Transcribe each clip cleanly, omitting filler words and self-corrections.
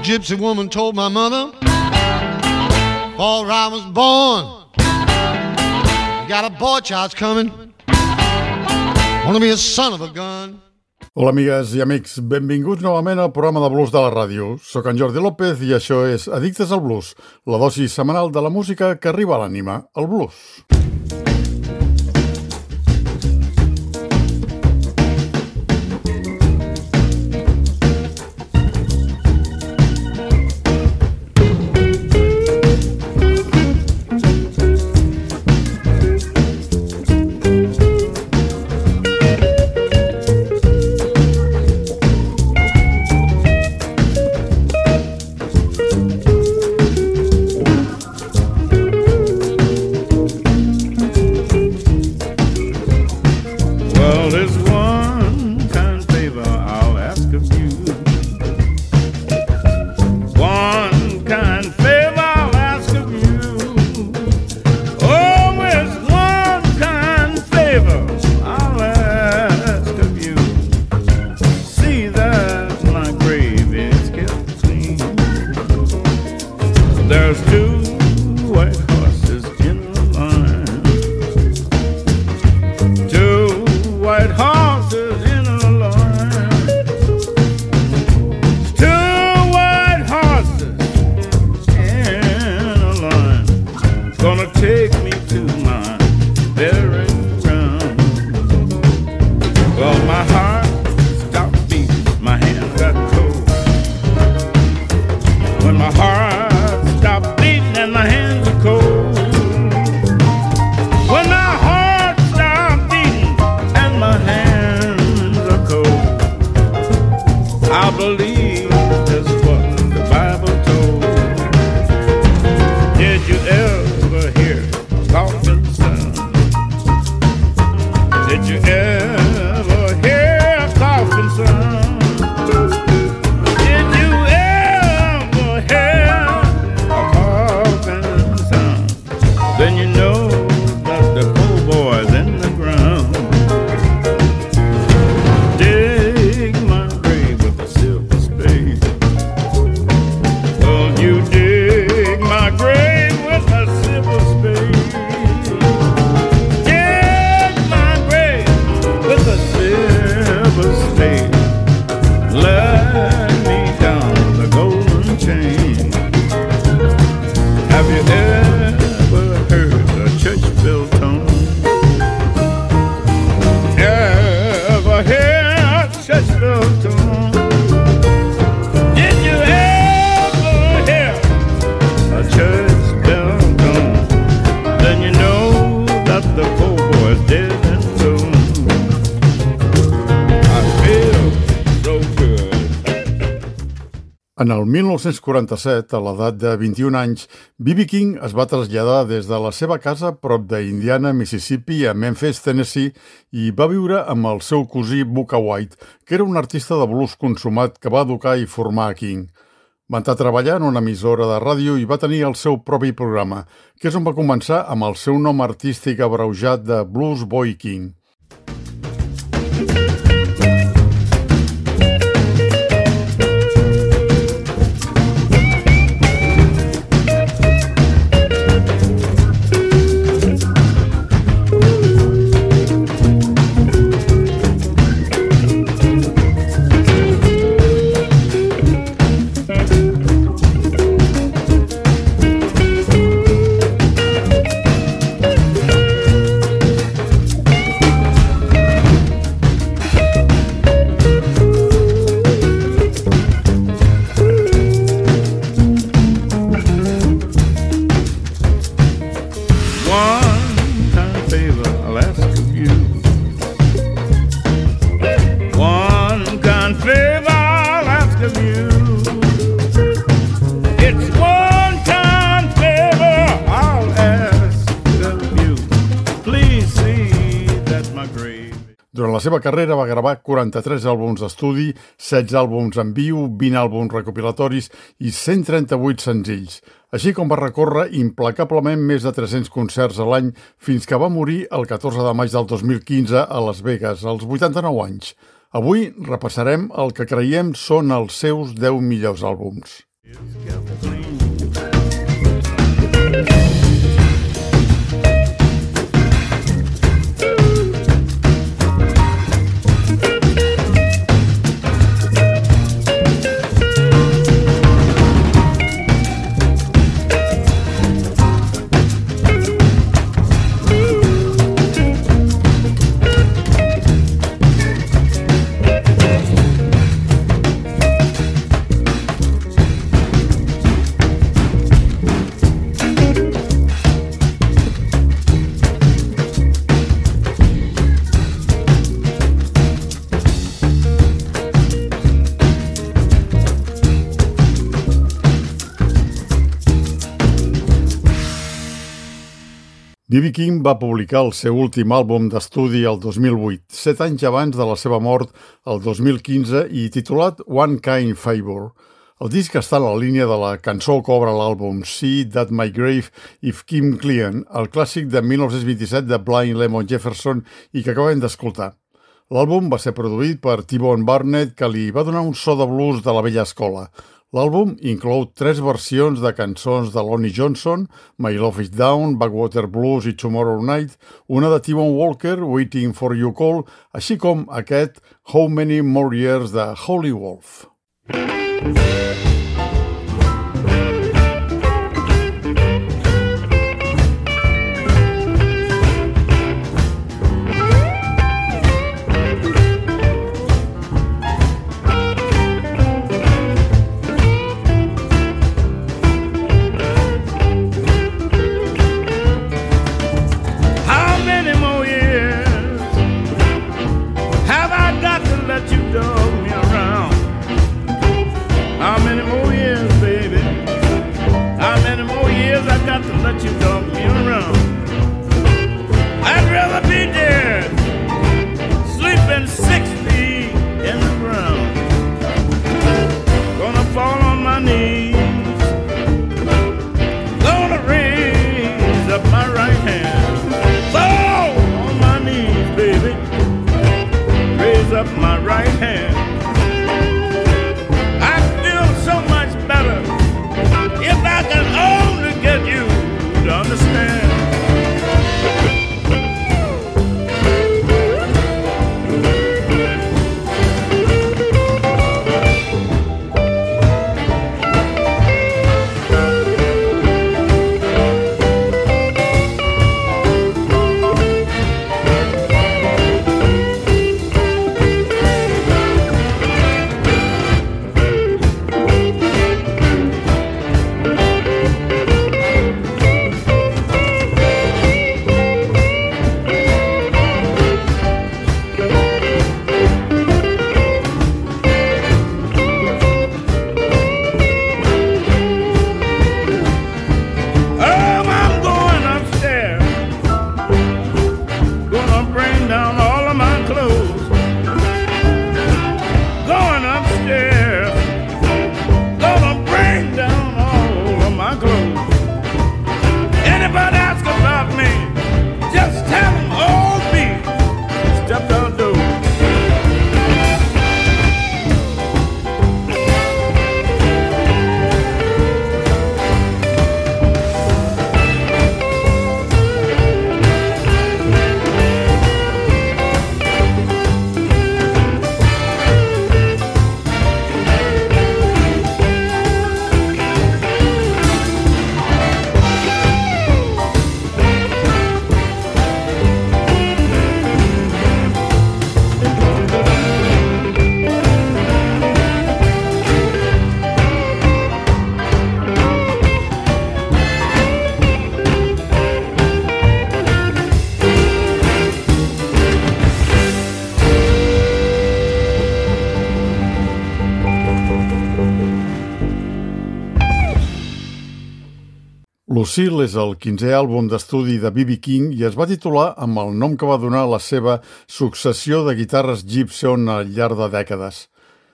gypsy woman told my mother before I was born, got a boy child's coming, wanna be a son of a gun. Hola amigues i amics, benvinguts novament al programa de blues de la ràdio. Soc en Jordi López i això és Addictes al Blues, la dosi setmanal de la música que arriba a l'ànima, el blues. En el 1947, a l'edat de 21 anys, B.B. King es va traslladar des de la seva casa prop d'Indiana, Mississippi, a Memphis, Tennessee, i va viure amb el seu cosí Bukka White, que era un artista de blues consumat que va educar i formar a King. Va entrar a treballar en una emissora de ràdio i va tenir el seu propi programa, que és on va començar amb el seu nom artístic abreujat de Blues Boy King. Durant la seva carrera va gravar 43 àlbums d'estudi, 16 àlbums en viu, 20 àlbums recopilatoris i 138 senzills, així com va recórrer implacablement més de 300 concerts a l'any fins que va morir el 14 de maig del 2015 a Las Vegas, als 89 anys. Avui repassarem el que creiem són els seus 10 millors àlbums. B.B. King va publicar el seu últim àlbum d'estudi el 2008, 7 anys abans de la seva mort el 2015 i titulat One Kind Favor. El disc està en la línia de la cançó que obre l'àlbum See That My Grave If Kim Clean, el clàssic de 1927 de Blind Lemon Jefferson i que acabem d'escoltar. L'àlbum va ser produït per T-Bone Burnett, que li va donar un so de blues de la vella escola. L'àlbum inclou 3 versions de cançons de Lonnie Johnson, My Love Is Down, Backwater Blues i Tomorrow Night, una de T-Bone Walker, Waiting For You Call, així com aquest How Many More Years de Howlin' Wolf. Lucille és el 15è àlbum d'estudi de B.B. King i es va titular amb el nom que va donar la seva successió de guitarres Gibson al llarg de dècades.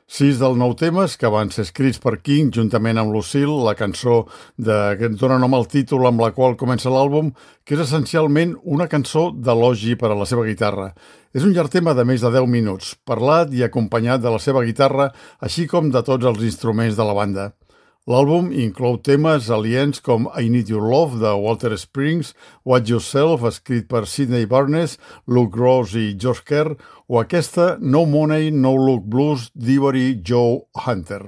6 dels 9 temes que van ser escrits per King juntament amb Lucille, la cançó que dona nom al títol amb la qual comença l'àlbum, que és essencialment una cançó d'elogi per a la seva guitarra. És un llarg tema de més de 10 minuts, parlat i acompanyat de la seva guitarra, així com de tots els instruments de la banda. L'àlbum inclou temes aliens com I Need Your Love, de Walter Springs, Watch Yourself, escrit per Sidney Barnes, Luke Gross i Josh Kerr, o aquesta No Money, No Look Blues d'Ivory Joe Hunter.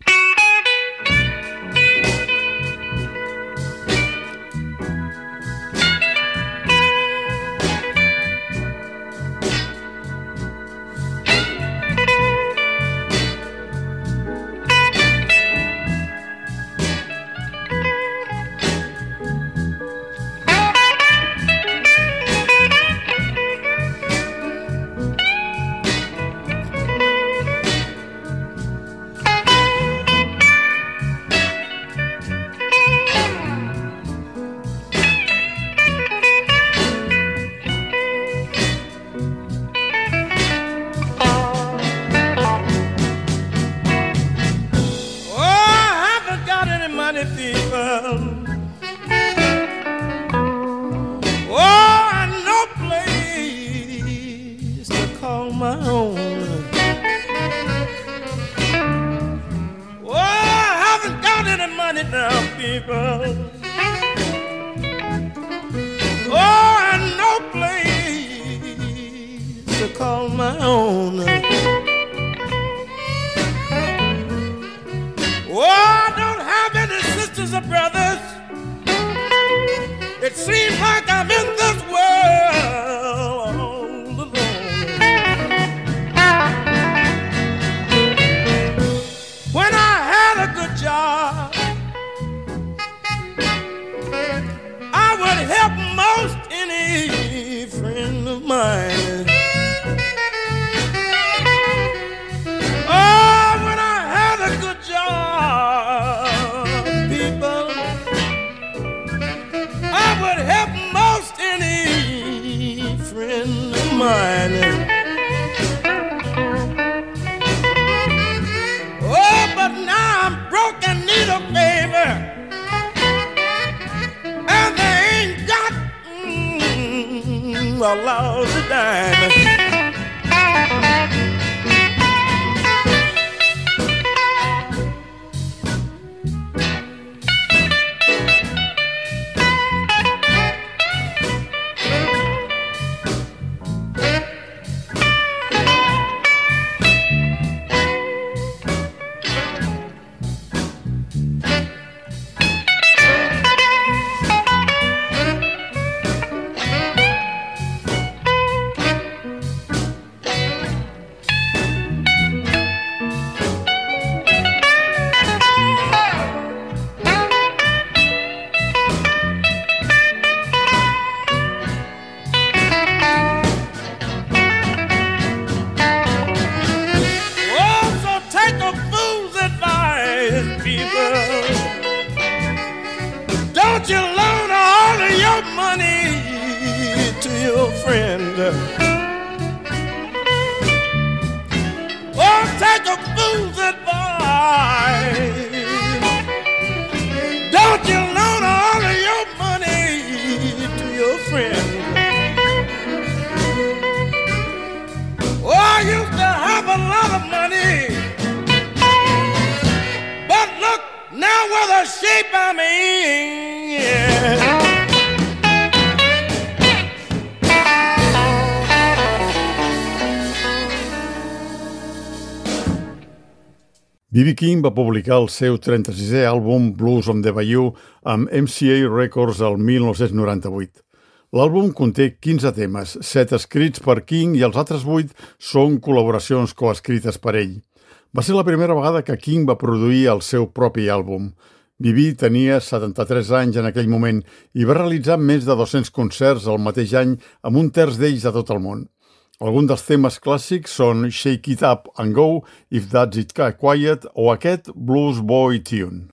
B.B. King va publicar el seu 36è àlbum Blues on the Bayou amb MCA Records el 1998. L'àlbum conté 15 temes, 7 escrits per King i els altres 8 són col·laboracions coescrites per ell. Va ser la primera vegada que King va produir el seu propi àlbum. B.B. tenia 73 anys en aquell moment i va realitzar més de 200 concerts el mateix any amb un terç d'ells a tot el món. Alguns dels temes clàssics són Shake It Up and Go, If That's It Quiet o aquest Blues Boy Tune.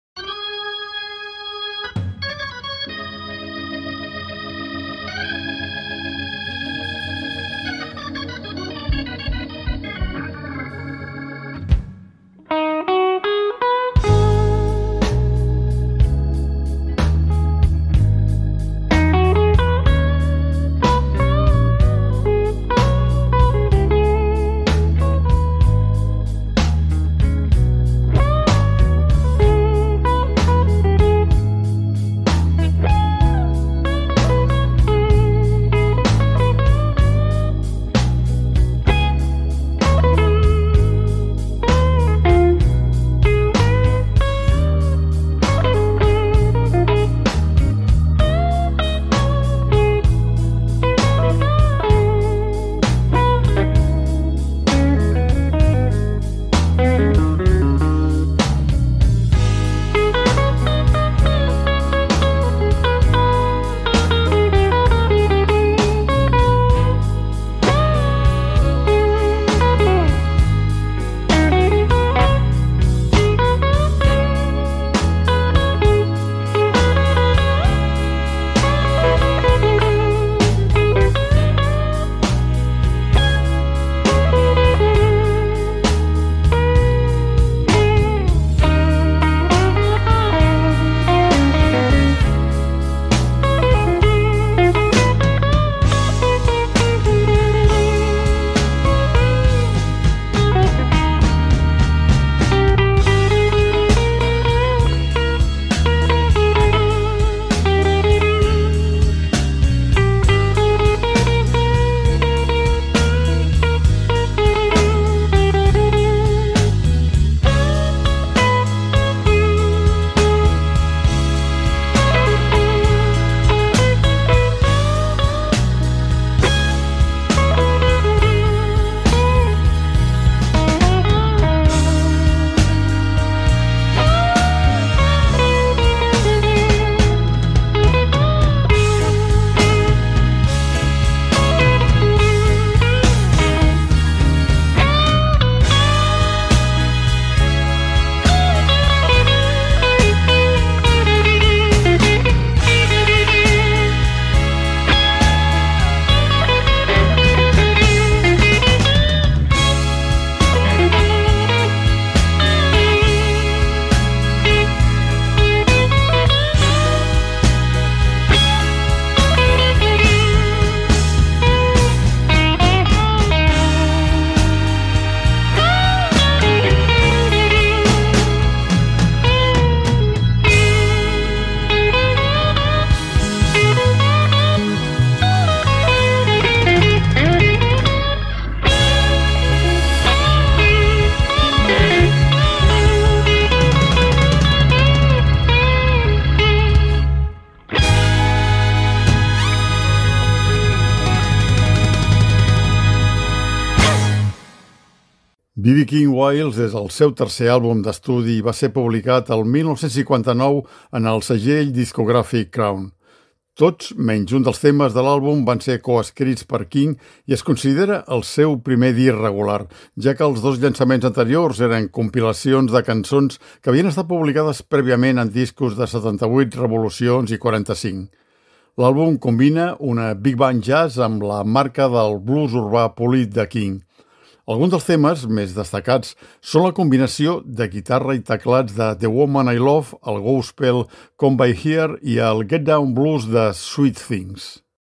B.B. King Wiles és el seu tercer àlbum d'estudi i va ser publicat el 1959 en el segell discogràfic Crown. Tots, menys un dels temes de l'àlbum, van ser coescrits per King i es considera el seu primer disc regular, ja que els dos llançaments anteriors eren compilacions de cançons que havien estat publicades prèviament en discos de 78 revolucions i 45. L'àlbum combina una big band jazz amb la marca del blues urbà polit de King. Alguns dels temes més destacats són la combinació de guitarra i teclats de The Woman I Love, el gospel Come By Here i el Get Down Blues de Sweet Things.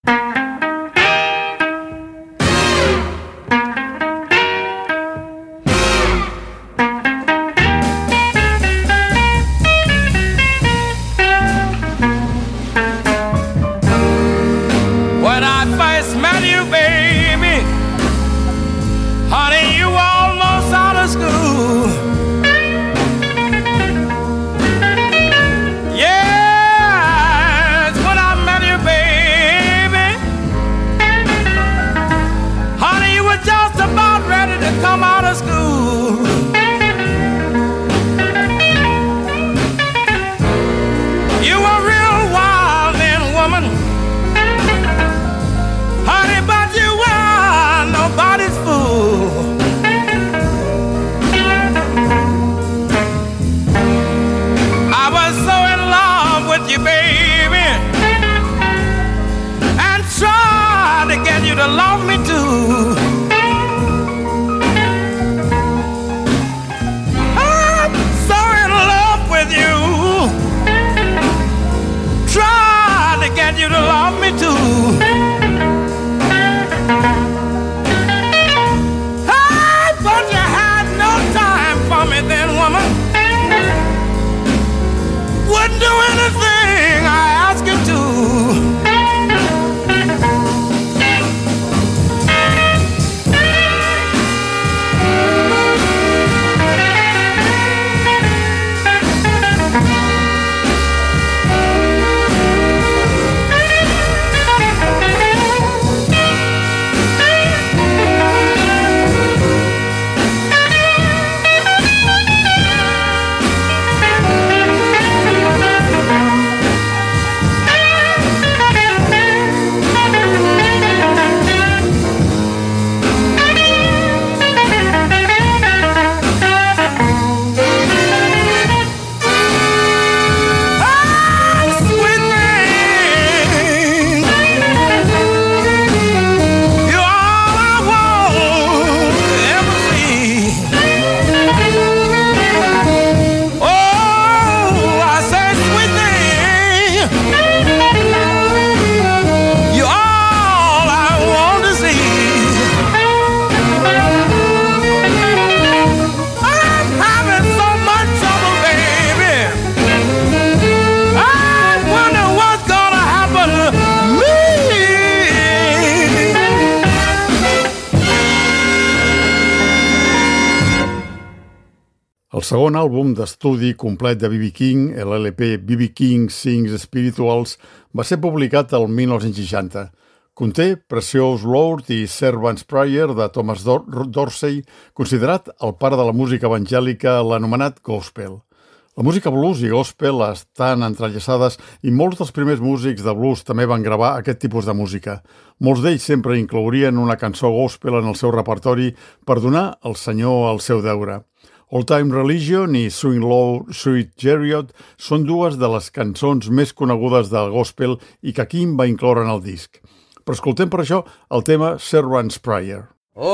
El segon àlbum d'estudi complet de B.B. King, l'LP B.B. King Sings Spirituals, va ser publicat el 1960. Conté Precious Lord i Servant's Prayer de Thomas Dorsey, considerat el pare de la música evangèlica, l'anomenat gospel. La música blues i gospel estan entrellaçades i molts dels primers músics de blues també van gravar aquest tipus de música. Molts d'ells sempre inclourien una cançó gospel en el seu repertori per donar al Senyor el seu deure. Old Time Religion i Swing Low, Sweet Chariot són dues de les cançons més conegudes del gospel i que King va incloure en el disc. Però escoltem per això el tema Servant's Prayer.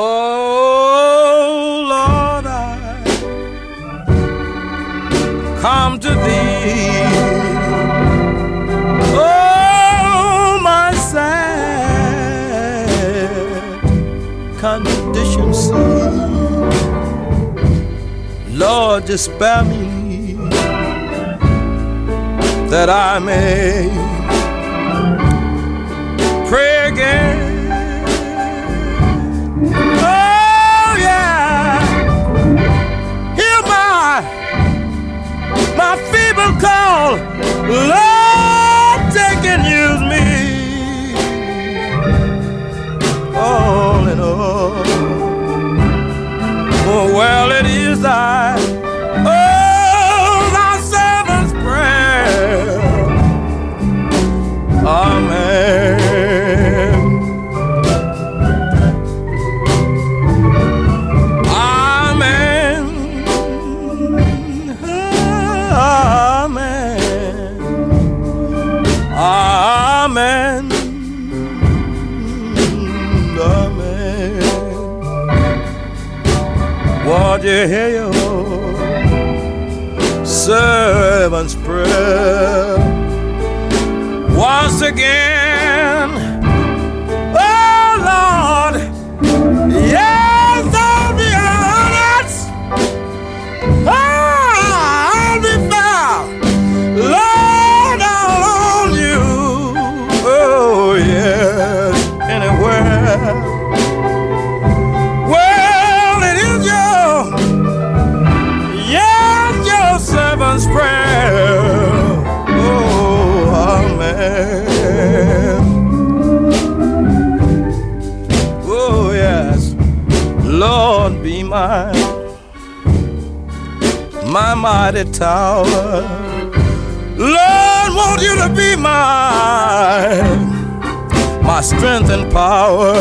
Oh, Lord, I come to thee. Oh, my sad condition see. Lord, just spare me that I may pray again. Oh, yeah. Hear my feeble call. Lord, take and use me. All in all. Oh, well. Amen. Won't you hear your servant's prayer once again? Oh Lord, yes, I'll be honest, I'll be found, Lord, all on you. Oh yes, anywhere. Well, it is your servant's prayer. Oh, amen. Oh, yes. Lord, be my mighty tower. Lord, want you to be my strength and power.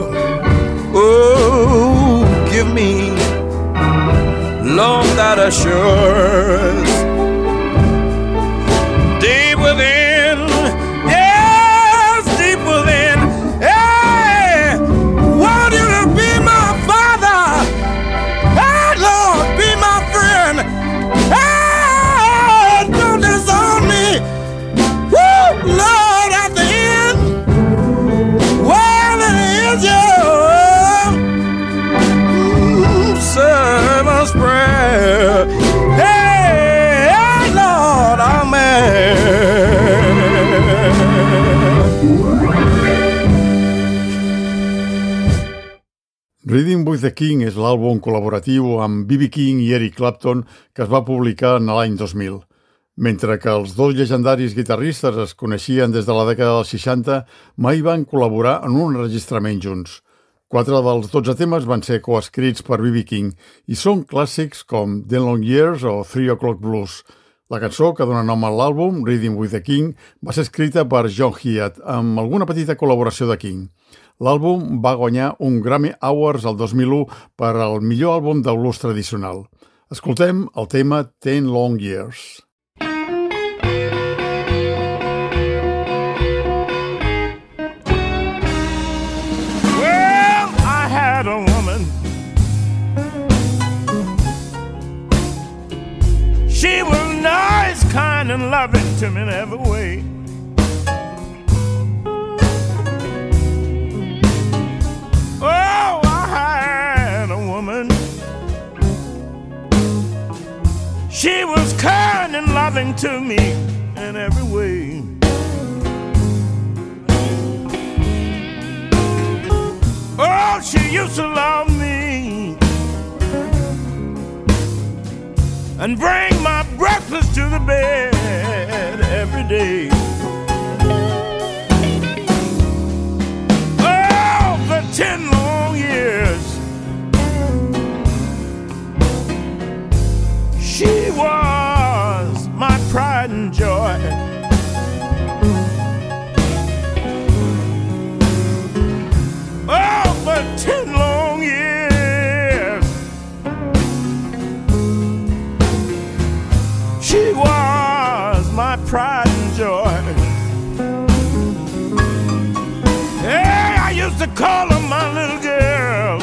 Oh, give me, Lord, that assurance deep within, yes, deep within. Hey, want you to be my Father, hey, Lord, be my friend. Hey, don't disown me. Woo, Lord, at the end, well, it is your servant's prayer. Hey, Lord, amen. Reading with the King és l'àlbum col·laboratiu amb B.B. King i Eric Clapton que es va publicar en l'any 2000. Mentre que els dos llegendaris guitarristes es coneixien des de la dècada dels 60, mai van col·laborar en un enregistrament junts. 4 dels 12 temes van ser coescrits per B.B. King i són clàssics com The Long Years o 3 O'Clock Blues. La cançó que dona nom a l'àlbum, Reading with the King, va ser escrita per John Hiatt, amb alguna petita col·laboració de King. L'àlbum va guanyar un Grammy Awards el 2001 per al millor àlbum de blues tradicional. Escoltem el tema 10 Long Years. Well, I had a woman. She was nice, kind, and loving to me in every way. Oh, I had a woman. She was kind and loving to me in every way. Oh, she used to love me and bring my breakfast to the bed every day. Oh, for 10 long years she was my pride and joy. Oh, for 10 long years she was my pride and joy. Hey, I used to call her my little girl.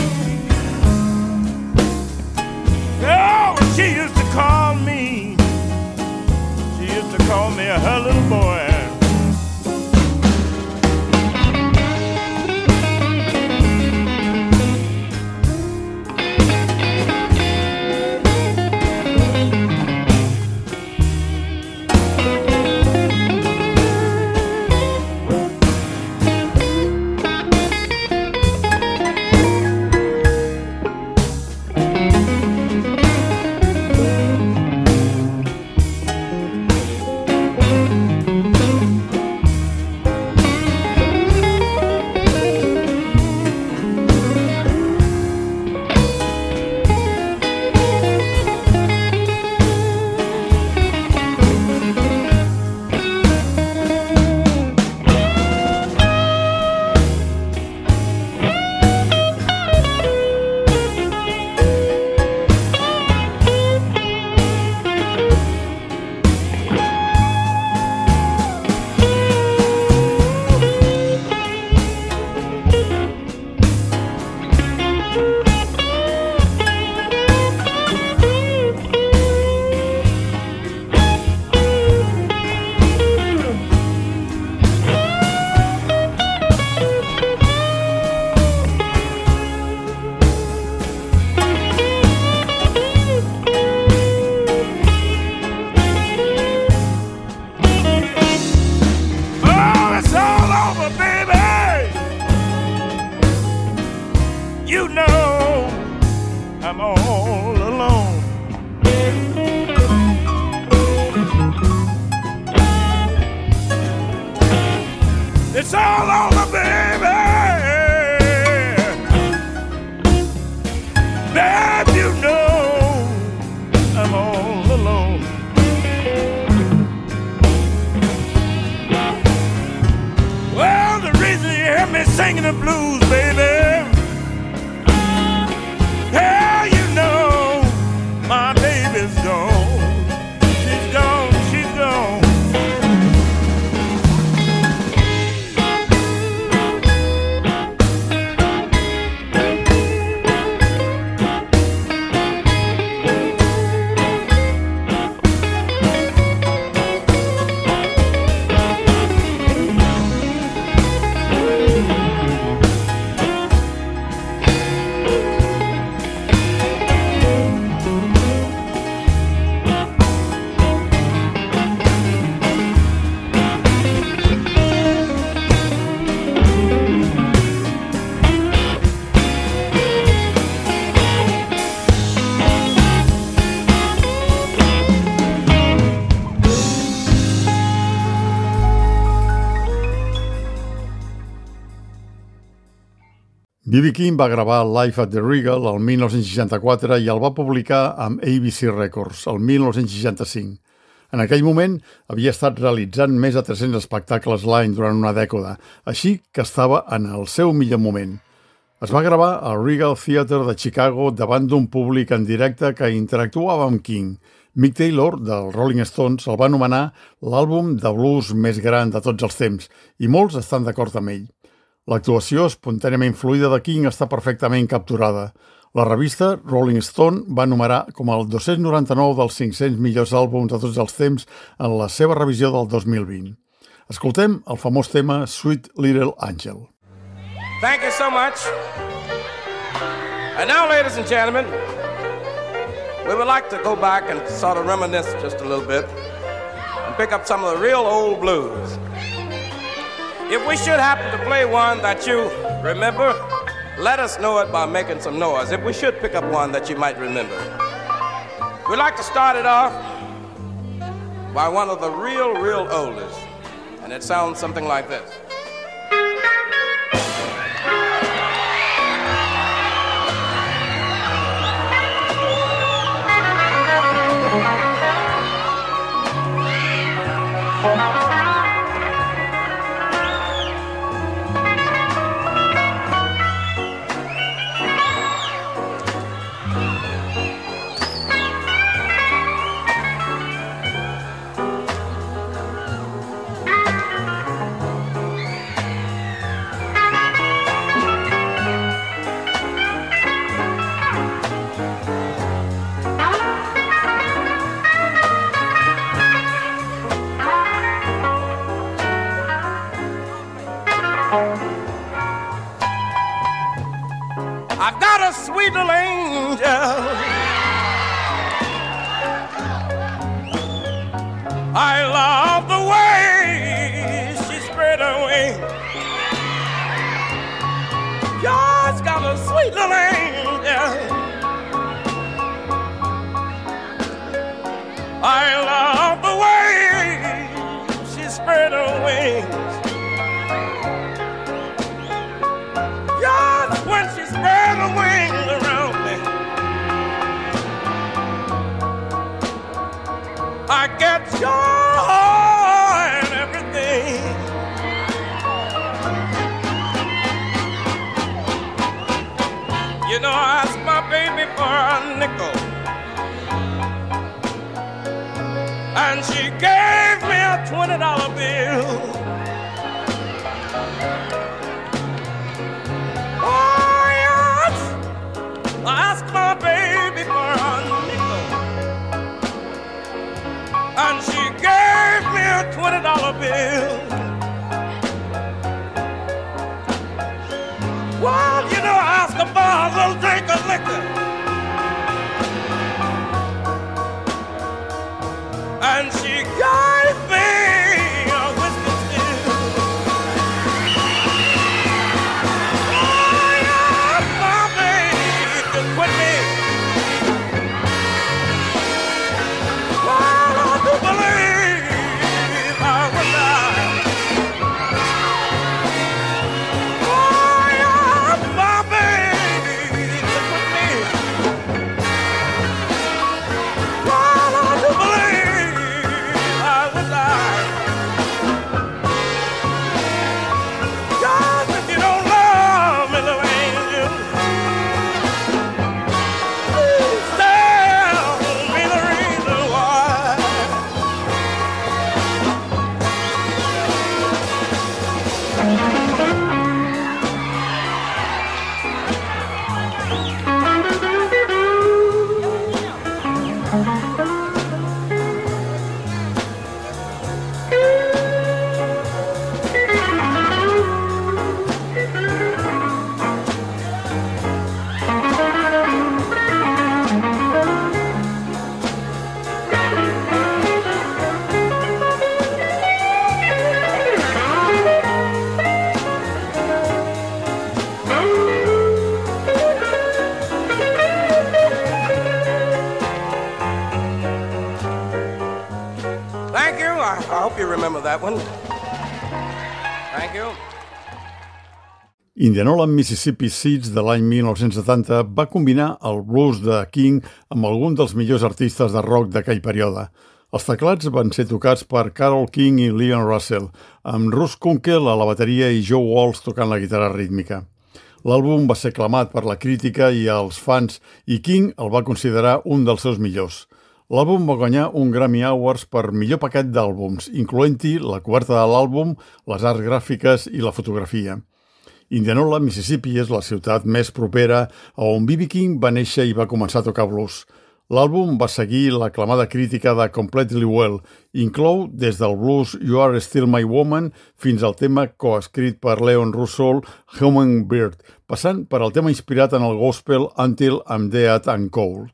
Oh, she used to call me. She used to call me her little boy. you know I'm all alone. It's all over, baby. Babe, you know I'm all alone. Well, the reason you hear me singing the blues, baby, hell, you know my baby's gone. She's gone, she's gone. B.B. King va gravar Live at the Regal el 1964 i el va publicar amb ABC Records el 1965. En aquell moment havia estat realitzant més de 300 espectacles l'any durant una dècada, així que estava en el seu millor moment. Es va gravar al Regal Theatre de Chicago davant d'un públic en directe que interactuava amb King. Mick Taylor, del Rolling Stones, el va anomenar l'àlbum de blues més gran de tots els temps, i molts estan d'acord amb ell. L'actuació espontàniament fluida de King està perfectament capturada. La revista Rolling Stone va numerar com el 299 dels 500 millors àlbums de tots els temps en la seva revisió del 2020. Escoltem el famós tema Sweet Little Angel. Thank you so much. And now, ladies and gentlemen, we would like to go back and sort of reminisce just a little bit and pick up some of the real old blues. If we should happen to play one that you remember, let us know it by making some noise. If we should pick up one that you might remember. We'd like to start it off by one of the real oldest. And it sounds something like this. I've got a sweet little angel. I love the way she spread her wings. God's got a sweet little angel. I love the way she spread her wings. Just when she spread her wings around me, I get joy and everything. You know, I asked my baby for a nickel, and she gave me a $20 bill. Oh, yes, I asked my baby for a nickel, and she gave me a $20 bill. Well, you know, I asked her for a little drink of liquor, and she gave me a whiskey still. Oh, yes, my baby. you remember that one. Thank you. Indianola Mississippi Seeds de l'any 1970 va combinar el blues de King amb algun dels millors artistes de rock d'aquell període. Els teclats van ser tocats per Carole King i Leon Russell, amb Russ Kunkel a la bateria i Joe Walsh tocant la guitarra rítmica. L'àlbum va ser aclamat per la crítica i els fans i King el va considerar un dels seus millors. L'àlbum va guanyar un Grammy Awards per millor paquet d'àlbums, incloent-hi la coberta de l'àlbum, les arts gràfiques i la fotografia. Indianola, Mississippi, és la ciutat més propera a on B.B. King va néixer i va començar a tocar blues. L'àlbum va seguir l'aclamada crítica de Completely Well. Inclou des del blues You Are Still My Woman fins al tema coescrit per Leon Russell, Hummingbird, passant per el tema inspirat en el gospel Until I'm Dead and Cold.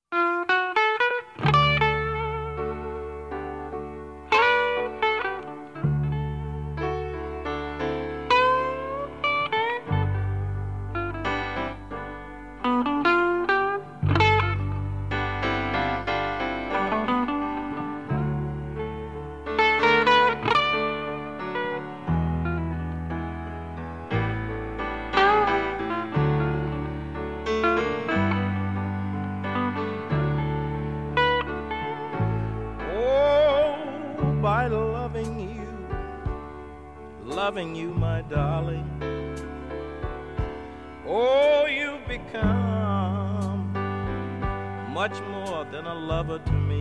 Loving you, my darling. Oh, you've become much more than a lover to me.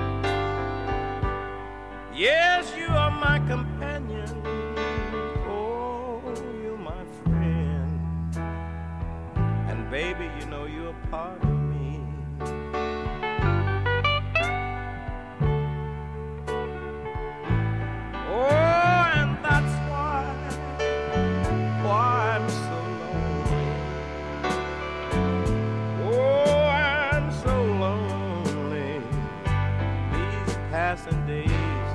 Yes, you are my companion. Oh, you're my friend. And baby, you know you're a part of me. Oh, and that's why I'm so lonely. Oh, I'm so lonely these passing days,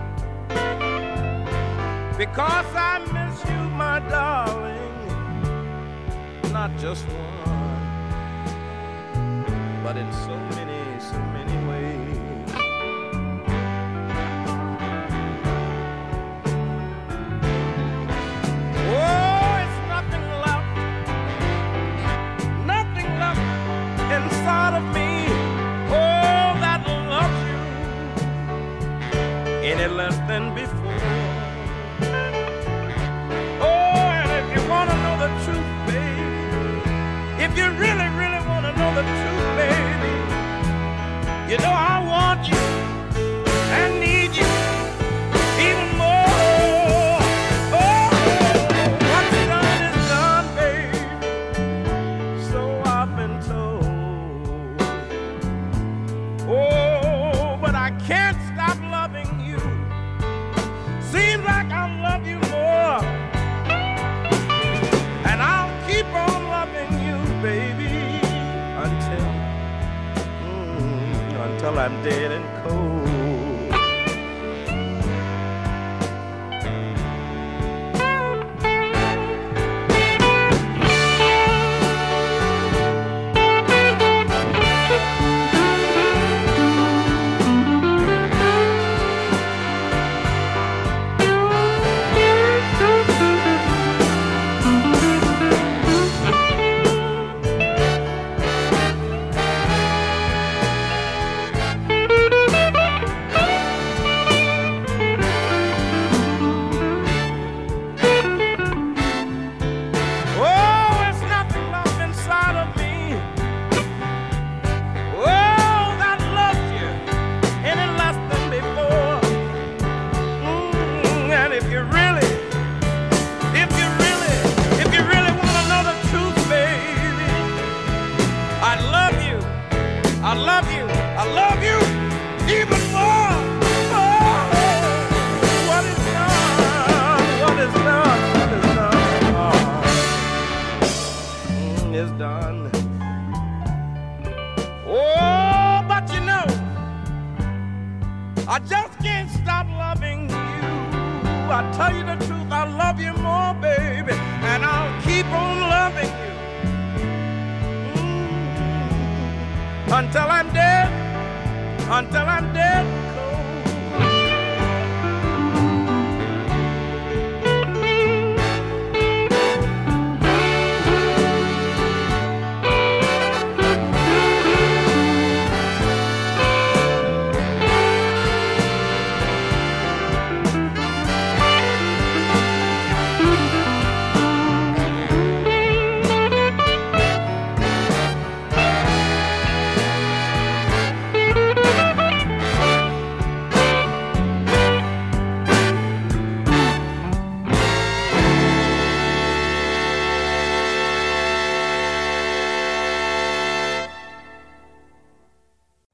because I miss you, my darling. Not just one, but in so many ways. Inside of me, oh, that loves you any less than before. Oh, and if you want to know the truth, baby, if you really, really want to know the truth, baby, you know I want you and need you even more. Oh, what's done is done, baby, so I've been told. Oh, but I can't stop loving you. Seems like I love you more, and I'll keep on loving you, baby, until I'm dead and cold. I love you even more. Oh, what is done, what is done, what is done, is done. Oh, but you know, I just can't stop loving you. I tell you the truth, I love you more, baby, and I'll keep on loving you. Until I'm dead, until I'm dead cold.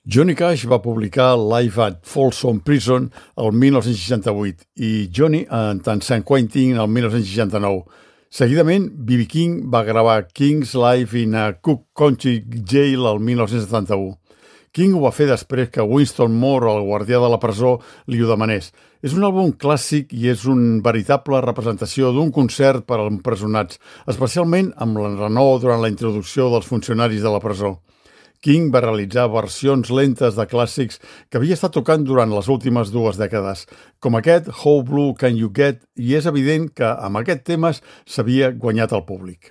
Johnny Cash va publicar Live at Folsom Prison el 1968 i Johnny en San Quentin el 1969. Seguidament, B.B. King va gravar King's Life in a Cook County Jail el 1971. King ho va fer després que Winston Moore, el guardià de la presó, li ho demanés. És un àlbum clàssic i és una veritable representació d'un concert per als empresonats, especialment amb l'enrenou durant la introducció dels funcionaris de la presó. King va realitzar versions lentes de clàssics que havia estat tocant durant les últimes 2 dècades, com aquest How Blue Can You Get, i és evident que amb aquest temes s'havia guanyat el públic.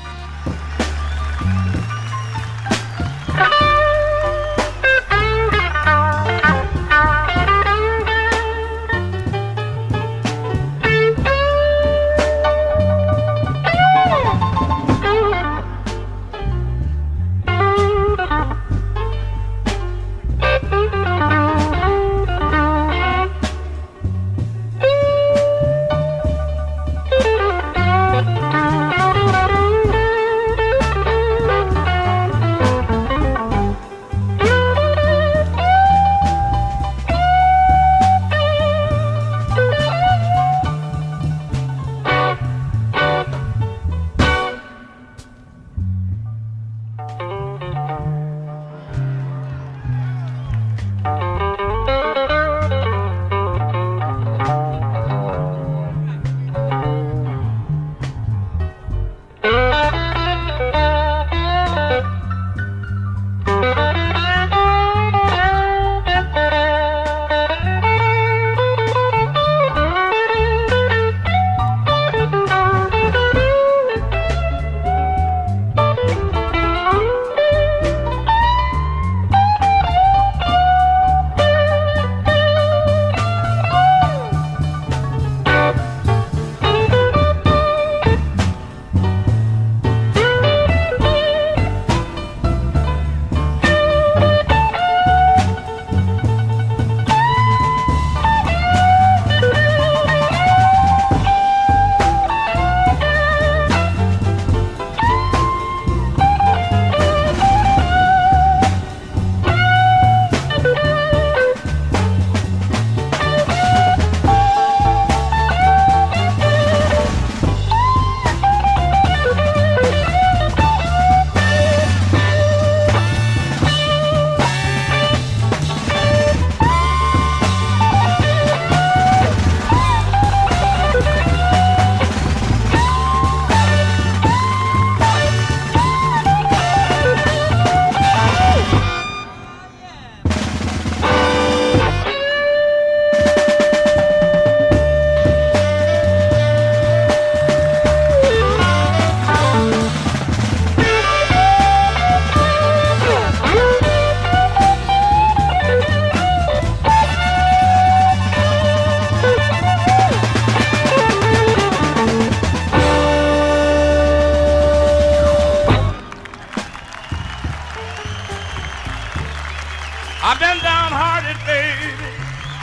I've been downhearted, baby,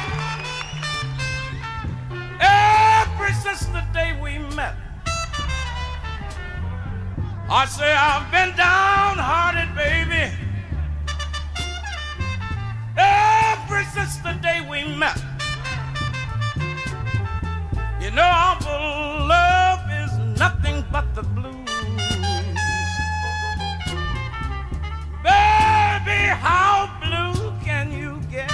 ever since the day we met. I say I've been downhearted, baby, ever since the day we met. You know, our love is nothing but the blues. Baby, how blue can you get?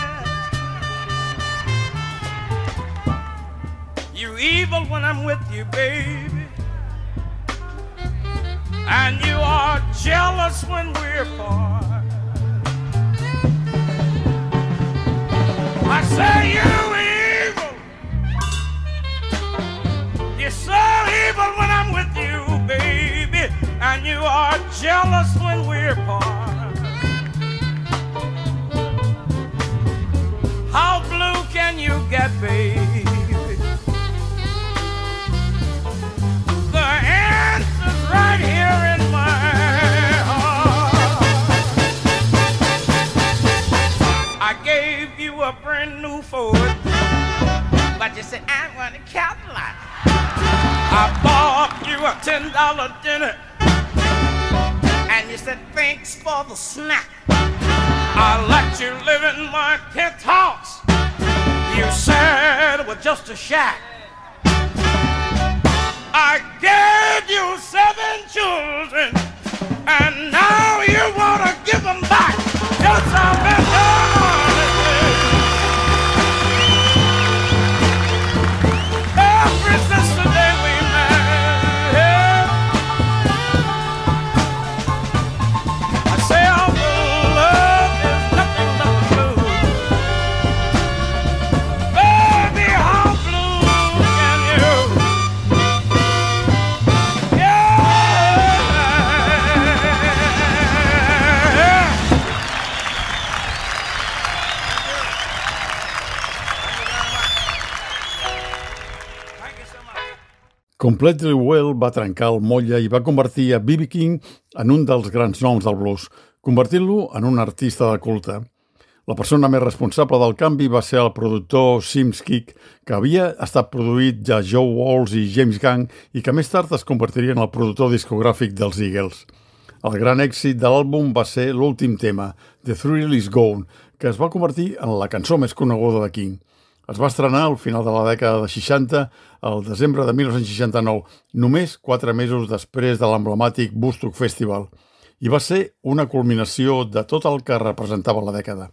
You're evil when I'm with you, baby, and you are jealous when we're apart. I say you're evil. You're so evil when I'm with you, baby, and you are jealous when we're apart. How blue can you get, baby? The answer's right here in my heart. I gave you a brand new Ford, but you said I want a Cadillac. I bought you a $10 dinner, and you said thanks for the snack. I let you live in my penthouse. You said it was just a shack. I gave you 7 children, and now you want to give them back. Yes, I've been ever since the day we met. I say our love is nothing but the blues. Baby, how blue can you? Completely Well va trencar el motlle i va convertir a B.B. King en un dels grans noms del blues, convertint-lo en un artista de culte. La persona més responsable del canvi va ser el productor Sims Kick, que havia estat produït ja Joe Walsh i James Gang i que més tard es convertiria en el productor discogràfic dels Eagles. El gran èxit de l'àlbum va ser l'últim tema, The Thrill Is Gone, que es va convertir en la cançó més coneguda de King. Es va estrenar al final de la dècada de 60, al desembre de 1969, només 4 mesos després de l'emblemàtic Woodstock Festival, i va ser una culminació de tot el que representava la dècada.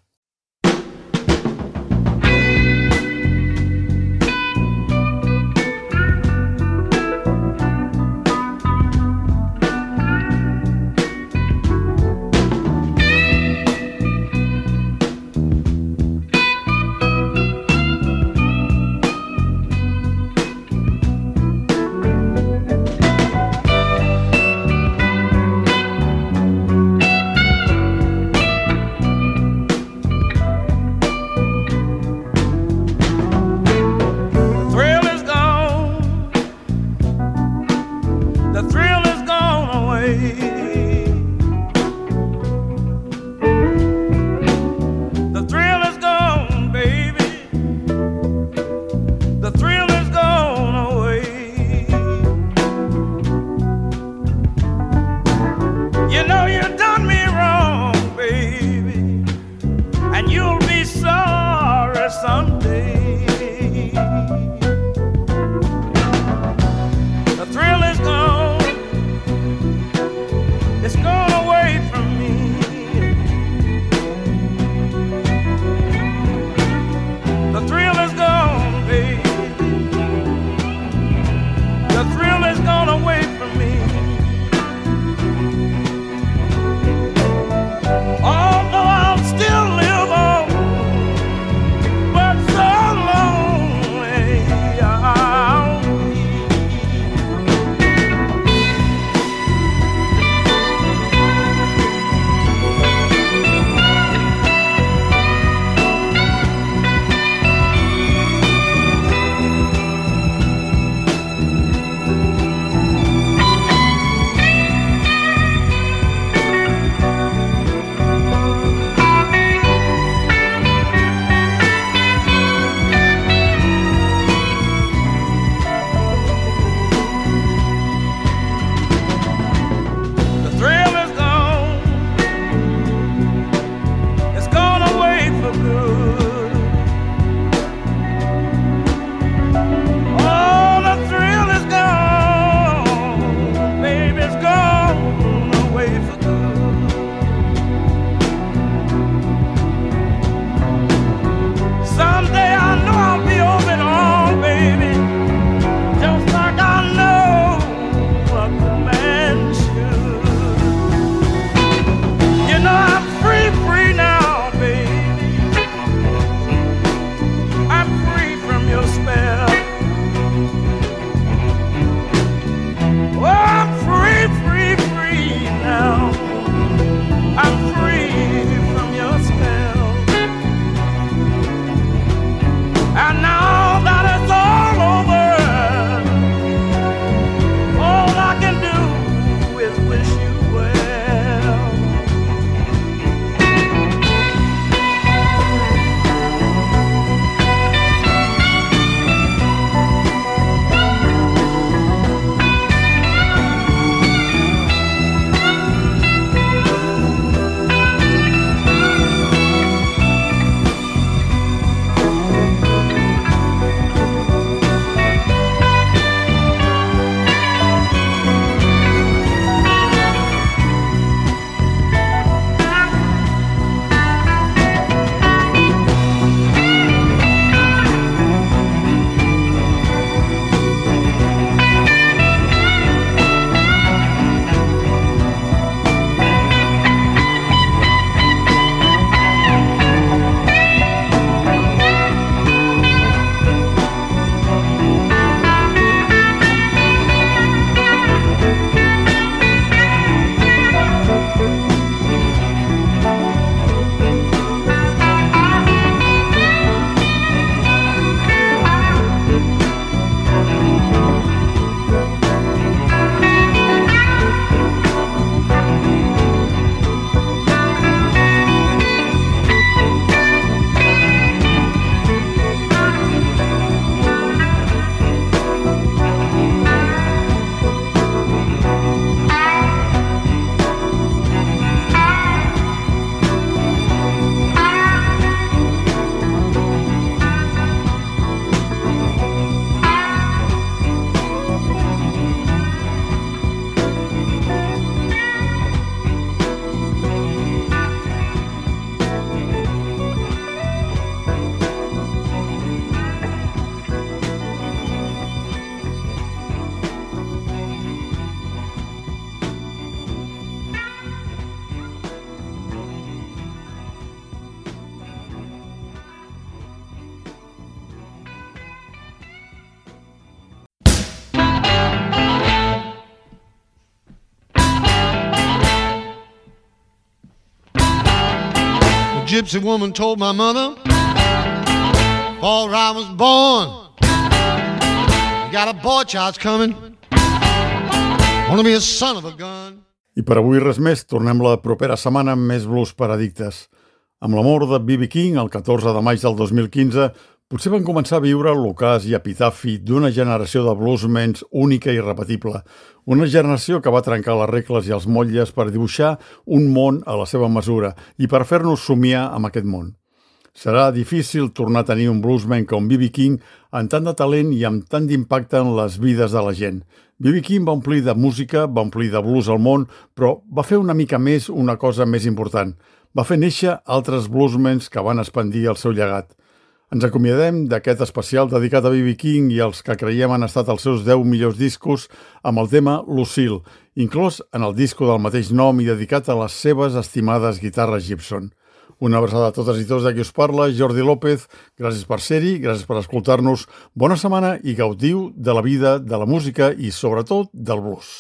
gypsy woman told my mother, before I was born, you got a boy child's coming, wanna be a son of a gun. I per avui res més, tornem la propera setmana amb més blues per addictes. Amb la mort de B.B. King, el 14 de maig del 2015, potser van començar a viure l'ocàs i epitafi d'una generació de bluesmens única i irrepetible. Una generació que va trencar les regles i els motlles per dibuixar un món a la seva mesura i per fer-nos somiar amb aquest món. Serà difícil tornar a tenir un bluesman com B.B. King amb tant de talent i amb tant d'impacte en les vides de la gent. B.B. King va omplir de música, va omplir de blues al món, però va fer una mica més una cosa més important. Va fer néixer altres bluesmens que van expandir el seu llegat. Ens acomiadem d'aquest especial dedicat a B.B. King i els que creiem han estat els seus 10 millors discos amb el tema Lucille, inclòs en el disco del mateix nom i dedicat a les seves estimades guitarres Gibson. Una abraçada a totes i tots de qui us parla, Jordi López. Gràcies per ser-hi, gràcies per escoltar-nos. Bona setmana i gaudiu de la vida, de la música i, sobretot, del blues.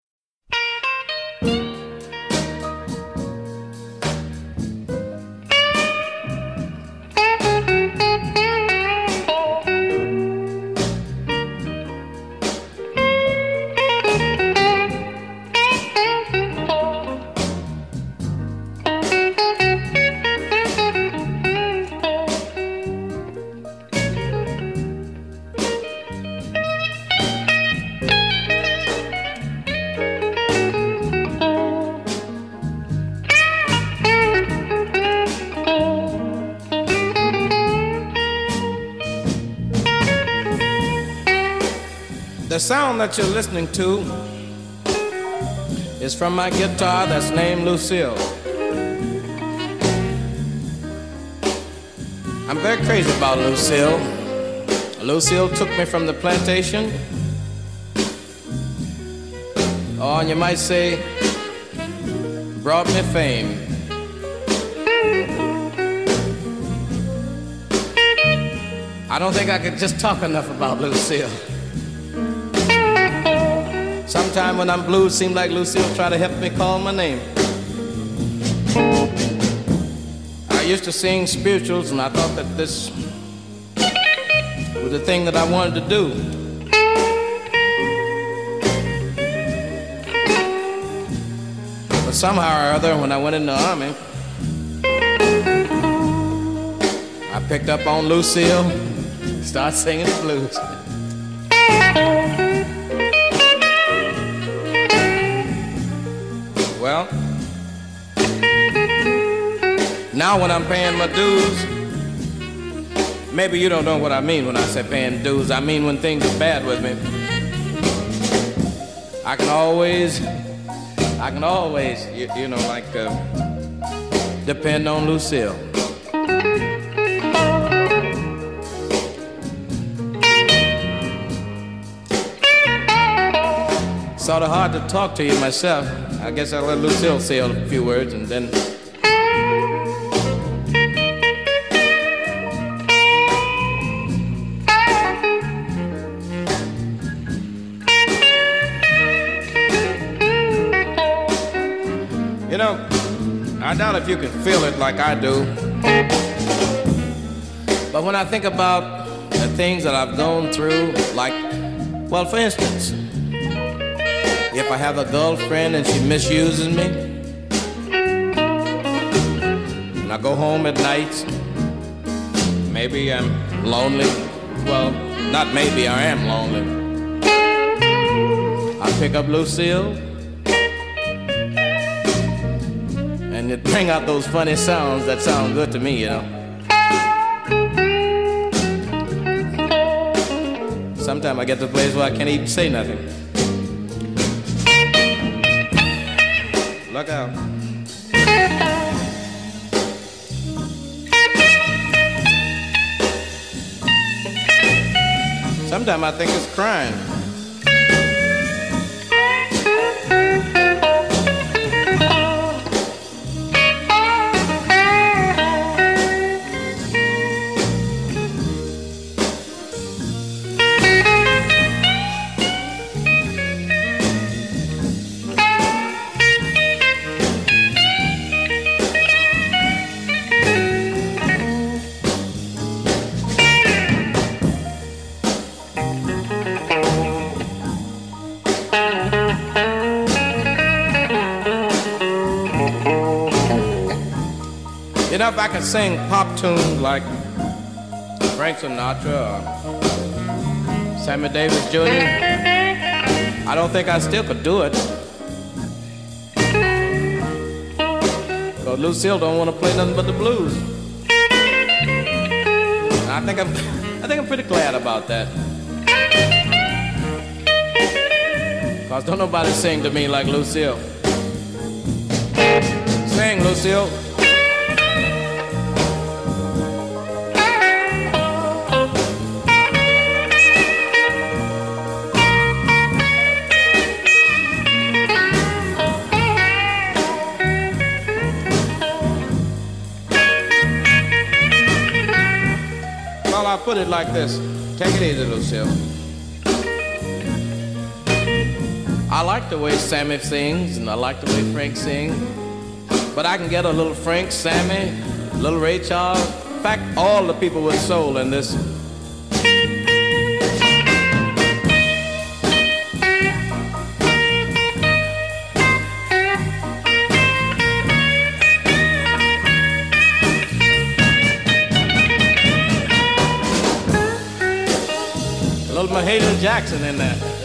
The sound that you're listening to is from my guitar that's named Lucille. I'm very crazy about Lucille. Lucille took me from the plantation. Oh, and you might say, brought me fame. I don't think I could just talk enough about Lucille. Sometime when I'm blue, it seems like Lucille try to help me call my name. I used to sing spirituals, and I thought that this was the thing that I wanted to do. But somehow or other, when I went in the army, I picked up on Lucille, started singing the blues. Well, now when I'm paying my dues, maybe you don't know what I mean when I say paying dues. I mean when things are bad with me, I can always, you know, like depend on Lucille. Sort of hard to talk to you myself. I guess I'll let Lucille say a few words and then. You know, I doubt if you can feel it like I do. But when I think about the things that I've gone through, like, well, for instance, if I have a girlfriend and she misuses me, and I go home at night, maybe I'm lonely. Well, not maybe, I am lonely. I pick up Lucille, and it bring out those funny sounds that sound good to me, you know. Sometimes I get to a place where I can't even say nothing. Look out. Sometimes I think it's crying. You know, if I could sing pop tunes like Frank Sinatra or Sammy Davis Jr., I don't think I still could do it. Because Lucille don't want to play nothing but the blues. And I think I'm pretty glad about that. Because don't nobody sing to me like Lucille. Sing, Lucille. Well, I'll put it like this. Take it easy, Lucille. I like the way Sammy sings, and I like the way Frank sings. But I can get a little Frank, Sammy, a little Ray Charles. In fact, all the people with soul in this. A little Mahalia Jackson in there.